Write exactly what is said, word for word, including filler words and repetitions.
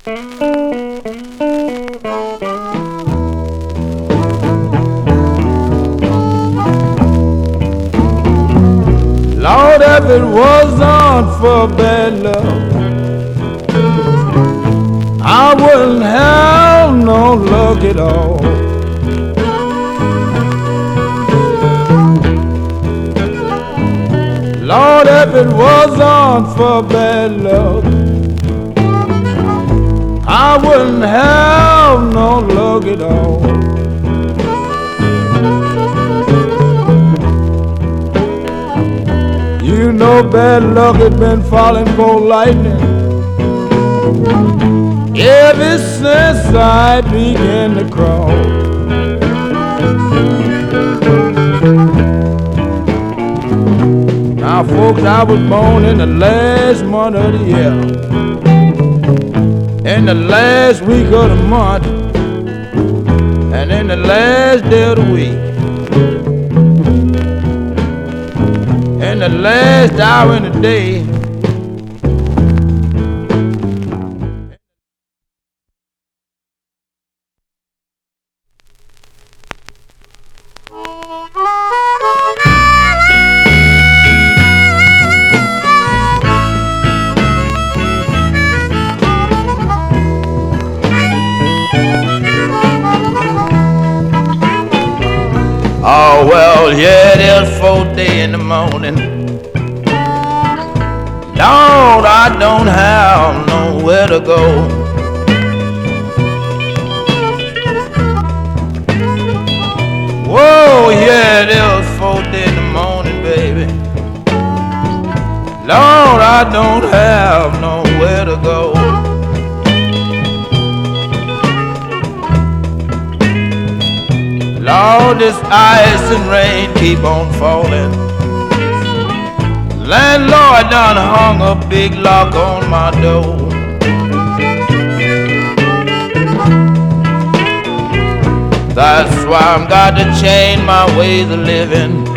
Lord, if it wasn't for bad luck, I wouldn't have no luck at all. Lord, if it wasn't for bad luck, I wouldn't have no luck at all. You know bad luck had been falling for lightning ever since I began to crawl. Now folks, I was born in the last month of the year, in the last week of the month, and in the last day of the week, in the last hour in the day. Oh, well, yeah, it is fourth day in the morning. Lord, I don't have nowhere to go. Whoa, yeah, it is fourth day in the morning, baby. Lord, I don't have nowhere to go. Lord, this ice and rain keep on falling. Landlord done hung a big lock on my door. That's why I'm got to change my ways of living.